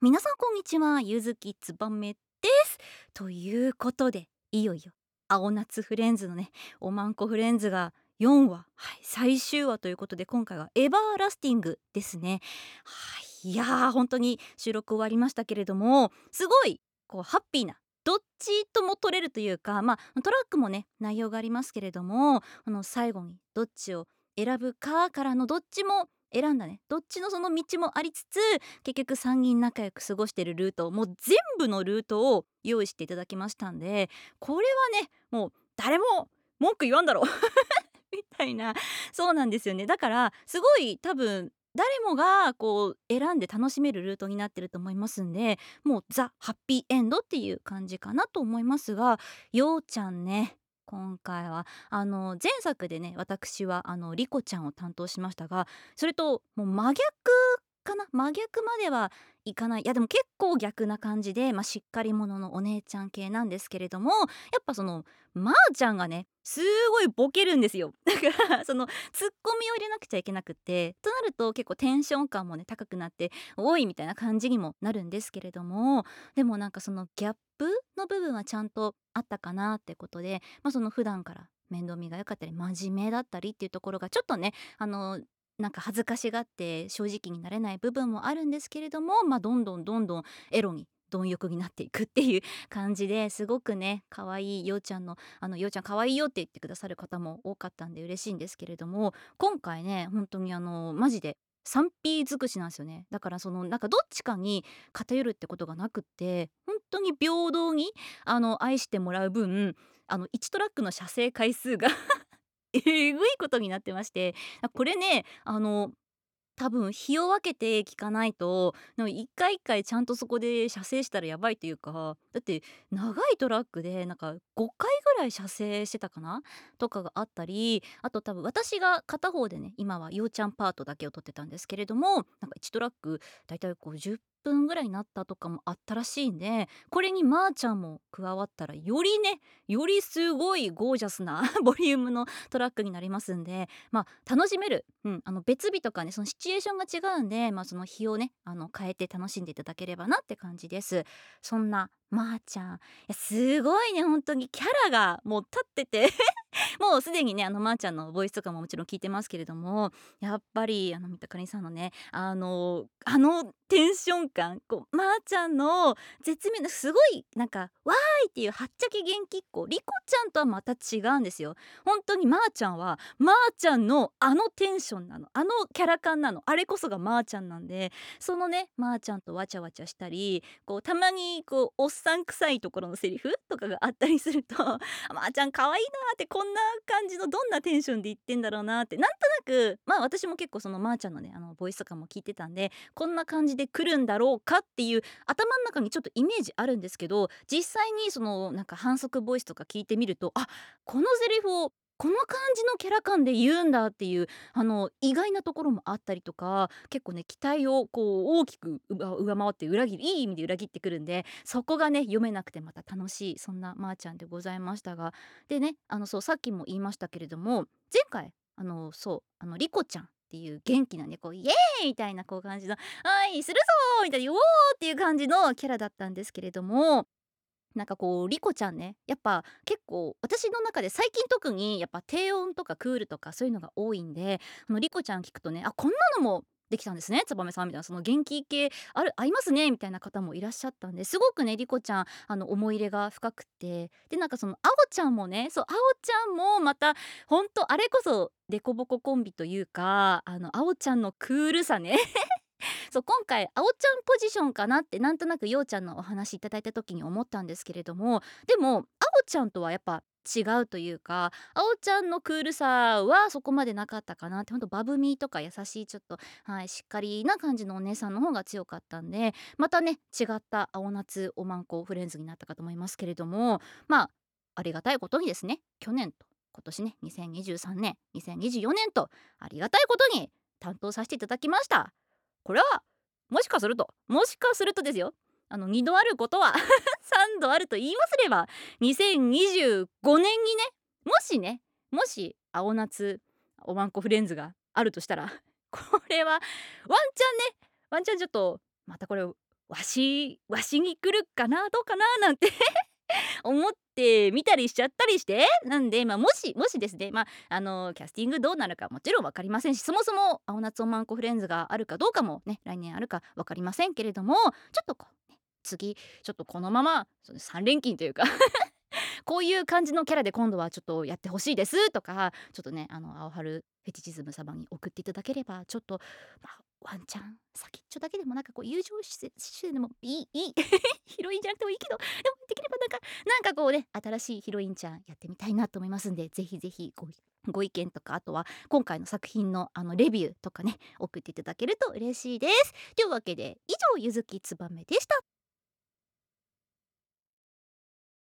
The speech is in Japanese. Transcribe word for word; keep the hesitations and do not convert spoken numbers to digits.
皆さんこんにちは、ゆずきつばめです。ということで、いよいよ青夏フレンズのね、おまんこフレンズがよんわ、はい、最終話ということで、今回はエバーラスティングですね。はい、いやー本当に収録終わりましたけれども、すごいこうハッピーな、どっちとも取れるというか、まあトラックもね内容がありますけれども、あの最後にどっちを選ぶかからのどっちも選んだね、どっちのその道もありつつ、結局さんにん仲良く過ごしてるルート、もう全部のルートを用意していただきましたんで、これはねもう誰も文句言わんだろうみたいな。そうなんですよね。だからすごい多分誰もがこう選んで楽しめるルートになってると思いますんで、もうザ・ハッピーエンドっていう感じかなと思いますが、ようちゃんね、今回はあの前作でね、私はあのリコちゃんを担当しましたが、それともう真逆かな、真逆まではいかない、いやでも結構逆な感じで、まあ、しっかり者のお姉ちゃん系なんですけれども、やっぱそのまーちゃんがねすごいボケるんですよ。だからそのツッコミを入れなくちゃいけなくて、となると結構テンション感もね高くなって、おいみたいな感じにもなるんですけれども、でもなんかそのギャップの部分はちゃんとあったかなってことで、まあ、その普段から面倒見が良かったり真面目だったりっていうところがちょっとね、あのなんか恥ずかしがって正直になれない部分もあるんですけれども、まあ、どんどんどんどんエロに貪欲になっていくっていう感じで、すごくね可愛いようちゃんの、あのようちゃん可愛いよって言ってくださる方も多かったんで嬉しいんですけれども、今回ね本当にあのマジで スリーピー 尽くしなんですよね。だからそのなんかどっちかに偏るってことがなくって、本当に平等にあの愛してもらう分、あのいちトラックの射精回数がえぐいことになってまして、これねあの多分日を分けて聞かないと、なんか一回一回ちゃんとそこで射精したらやばいというか、だって長いトラックでなんかごかいぐらい射精してたかなとかがあったり、あと多分私が片方でね今はようちゃんパートだけを取ってたんですけれども、なんかいちトラックだいたいごじゅっぷんぐらいになったとかもあったらしいんで、これにまーちゃんも加わったらよりね、よりすごいゴージャスなボリュームのトラックになりますんで、まあ楽しめる、うん、あの別日とかねそのシチュエーションが違うんで、まあ、その日をねあの変えて楽しんでいただければなって感じです。そんなまーちゃん、いやすごいね本当にキャラがもう立っててもうすでにねあのまーちゃんのボイスとかももちろん聞いてますけれども、やっぱりあの三田かりんさんのねあのあのテンション感、こうまーちゃんの絶妙なすごいなんかわーいっていうはっちゃけ元気っ子リコちゃんとはまた違うんですよ。本当にまーちゃんはまーちゃんのあのテンションなの、あのキャラ感なの、あれこそがまーちゃんなんで、そのねまーちゃんとわちゃわちゃしたり、こうたまにこうおっさん臭いところのセリフとかがあったりするとまーちゃん可愛いなーって、こんな感じのどんなテンションで言ってんだろうなって、なんとなくまあ私も結構そのまーちゃんのねあのボイスとかも聞いてたんで、こんな感じで来るんだろうかっていう頭の中にちょっとイメージあるんですけど、実際にそのなんか反則ボイスとか聞いてみると、あ、このセリフをこの感じのキャラ感で言うんだっていう、あの意外なところもあったりとか、結構ね期待をこう大きく上上回って裏切り、いい意味で裏切ってくるんで、そこがね読めなくてまた楽しい、そんなまーちゃんでございましたが、でねあのそうさっきも言いましたけれども、前回あのそうあのリコちゃんっていう元気なねこうイエーイみたいなこう感じの「はいするぞー」みたいな「おー」っていう感じのキャラだったんですけれども、なんかこうリコちゃんねやっぱ結構私の中で最近特にやっぱ低音とかクールとかそういうのが多いんで、あのリコちゃん聞くとね、あ、こんなのもできたんですねつばめさんみたいな、その元気系ある合いますねみたいな方もいらっしゃったんで、すごくねリコちゃんあの思い入れが深くて、でなんかそのあおちゃんもね、そうあおちゃんもまたほんとあれこそデコボココンビというか、あのあおちゃんのクールさねそう今回あおちゃんポジションかなってなんとなくようちゃんのお話いただいた時に思ったんですけれども、でもあおちゃんとはやっぱ違うというか、あおちゃんのクールさはそこまでなかったかなって、ほんとバブミーとか優しいちょっと、はい、しっかりな感じのお姉さんの方が強かったんで、またね違った青夏おまんこフレンズになったかと思いますけれども、まあありがたいことにですね、去年と今年ねにせんにじゅうさんねんにせんにじゅうよねんとありがたいことに担当させていただきました。これはもしかするともしかするとですよ、あのにどあることはさんどあると言いますれば、にせんにじゅうごねんにね、もしねもし青夏おまんこフレンズがあるとしたらこれはワンチャンねワンチャンちょっとまたこれわしわしに来るかなどうかななんて思ってみたりしちゃったりして、なんで、まあ、もしもしですね、まあ、あのキャスティングどうなるかもちろん分かりませんし、そもそも青夏おまんこフレンズがあるかどうかもね、来年あるか分かりませんけれども、ちょっとこうね、次ちょっとこのままそのさん連勤というかこういう感じのキャラで今度はちょっとやってほしいですとか、ちょっとね、あの青春フェティチズム様に送っていただければ、ちょっと、まあ、ワンチャン先っちょだけでもなんかこう友情施設施設でもいいいいヒロインじゃなくてもいいけど、でもできればなんかなんかこうね、新しいヒロインちゃんやってみたいなと思いますんで、ぜひぜひごご意見とか、あとは今回の作品のあのレビューとかね、送っていただけると嬉しいです。というわけで以上、ゆずきつばめでした。